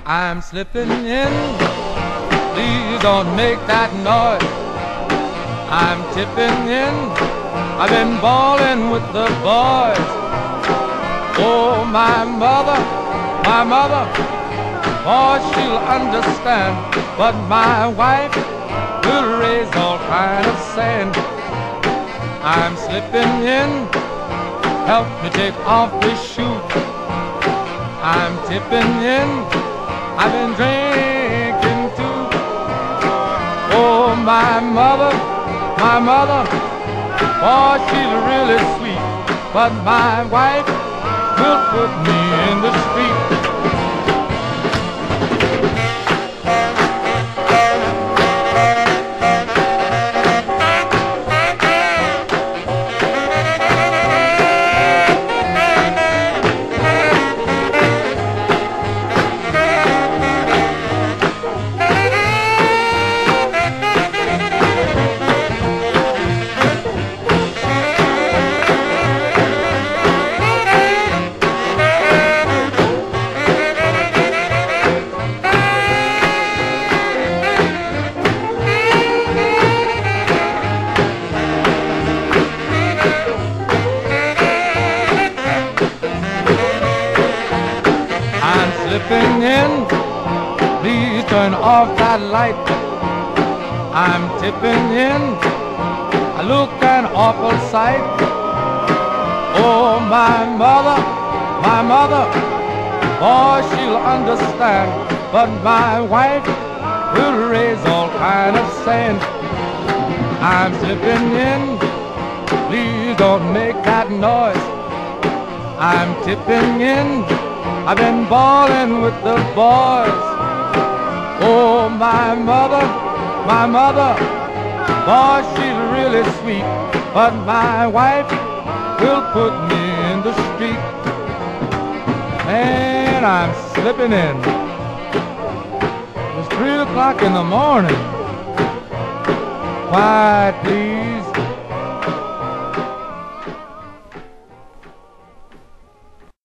I'm slipping in, please don't make that noise. I'm tipping in, I've been ballin' with the boys. Oh, my mother, oh, she'll understand, but my wife will raise all kind of sand. I'm slipping in, help me take off this shoe. I'm tipping in, I've been drinking too. Oh, my mother, oh, she's really sweet, but my wife will put me in the street. Slipping in, please turn off that light. I'm tipping in, I look an awful sight. Oh, my mother, oh, she'll understand, but my wife will raise all kind of sand. I'm slipping in, please don't make that noise. I'm tipping in, I've been ballin' with the boys. Oh, my mother, boy, she's really sweet, but my wife will put me in the street. And I'm slipping in. It's 3 o'clock in the morning. Quiet, please.